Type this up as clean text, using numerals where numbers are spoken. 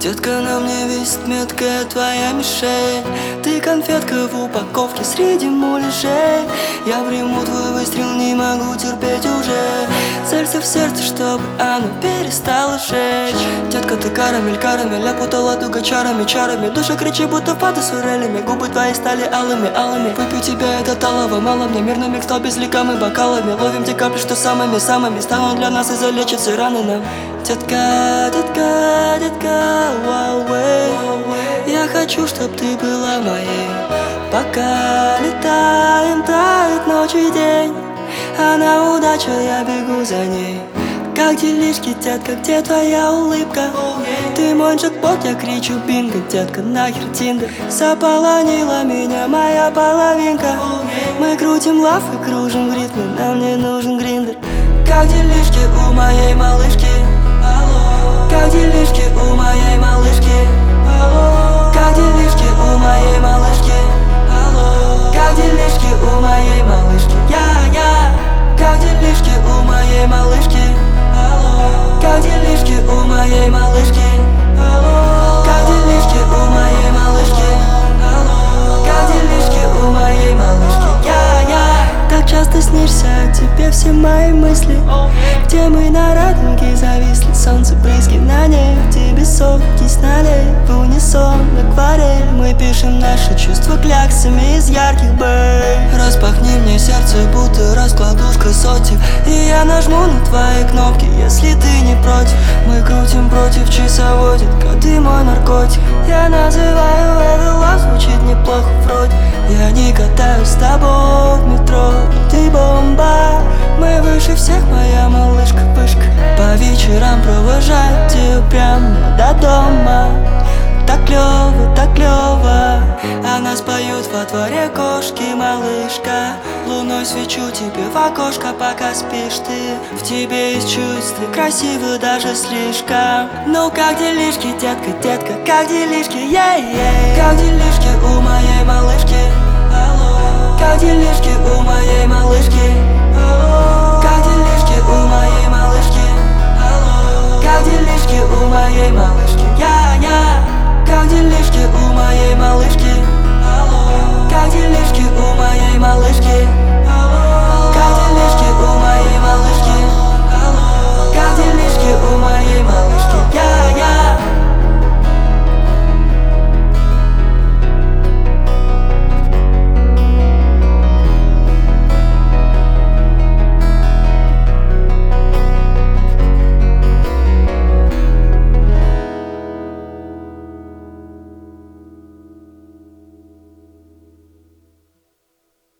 Детка, на мне висит меткая твоя мишень. Ты конфетка в упаковке среди муляжей. Я приму твой выстрел, не могу терпеть уже. Целься в сердце, чтобы оно перестало жечь. Детка, ты карамель, карамель, опутала дуга чарами, чарами. Душа кричит, будто фата с урелями. Губы твои стали алыми, алыми. Выпью тебя, это талово, мало мне. Мирный миг стал безликом и бокалами. Ловим те капли, что самыми, самыми станут для нас и залечат все раны нам. Детка, детка, детка, Huawei. Я хочу, чтоб ты была моей. Пока летаем, тает ночь и день. Она удача, я бегу за ней. Как делишки, детка, где твоя улыбка? Ты мой джекпот, я кричу бинго. Детка, нахер тиндер. Заполонила меня моя половинка. Мы крутим лав и кружим в ритме. Нам не нужен гриндер. Как делишки у моей малышки? Как делишки у моей малышки? Как делишки у моей малышки? Как делишки у моей малышки? Я. Как делишки у моей малышки? Как делишки у моей малышки? Как делишки у моей малышки? Как делишки у моей малышки? Я. Так часто снишься, тебе все мои мысли. Где мы на радуге зависли, солнце брызги на нефти, без соки с налей. В унисон акварель, мы пишем наши чувства кляксами из ярких бэй. Распахни мне сердце, будто раскладушка сотик, и я нажму на твои кнопки, если ты не против. Мы крутим против часовой, детка, ты мой наркотик. Я называю это лав, звучит неплохо вроде. Я не катаюсь с тобой в метро, ты бомба. Мы выше всех, моя малышка, вышка. По вечерам провожаю тебя прямо до дома. Так клёво, так клёво. А нас поют во дворе кошки, малышка. Луной свечу тебе в окошко, пока спишь ты. В тебе есть чувств, ты красивый даже слишком. Ну как делишки, детка, детка, как делишки, Как делишки у моей малышки? Как делишки у моей малышки? Как делишки у моей малышки? Как делишки у моей малышки?